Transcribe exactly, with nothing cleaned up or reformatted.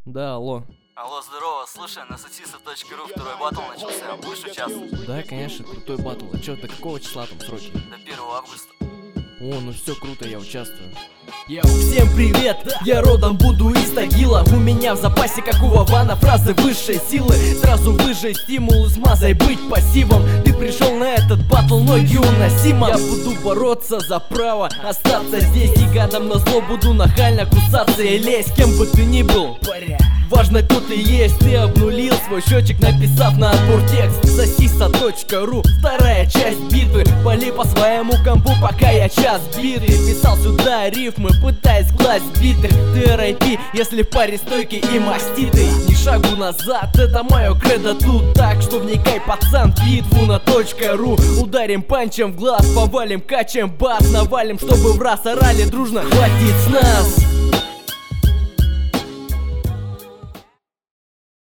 Да, алло. Алло, здорово, слушай, на сатисов точка ру второй батл начался, будешь участвовать? Да, конечно, крутой батл. А чё, до какого числа там сроки? До первого августа. О, ну все круто, я участвую. Йоу, всем привет, я родом буду из Тагила. У меня в запасе, как у Вована, фразы высшей силы. Сразу выжей стимул, смазай быть пассивом. Ты пришел на этот батл, ноги уносимо. Я буду бороться за право остаться здесь. И гадом на зло буду нахально кусаться и лезть. Кем бы ты ни был, важно, кто ты есть. Ты обнулил свой счетчик, написав на отбор текст. Сатиса точка ру, вторая часть битвы. Пали по своему компу, пока я час битый. Писал сюда рифмы, пытаясь класть биты. Ты эр ай пи, если в паре стойкий и маститый. Ни шагу назад, это мое кредо тут. Так что вникай, пацан, битву на точка ру. Ударим панчем в глаз, повалим, качаем бас, навалим, чтобы в раз орали дружно. Хватит с нас!